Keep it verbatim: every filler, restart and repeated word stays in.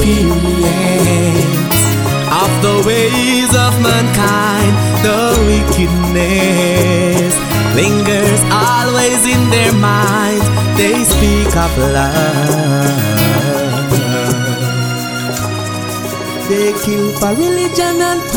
experience of the ways of mankind. The wickedness lingers always in their minds. They speak of love. They kill for religion and